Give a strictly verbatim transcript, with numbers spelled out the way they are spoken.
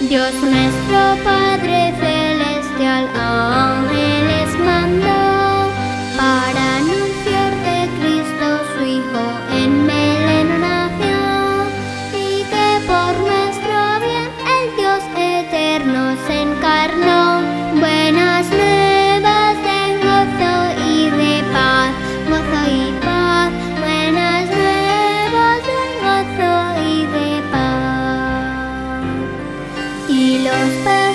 Dios nuestro Padre celestial a ángeles mandó para anunciar que Cristo su Hijo en Belén nació, y que por nuestro bien el Dios eterno se encarnó. Buenas nuevas de gozo y de paz, gozo y paz, buenas nuevas de gozo y de paz. Y los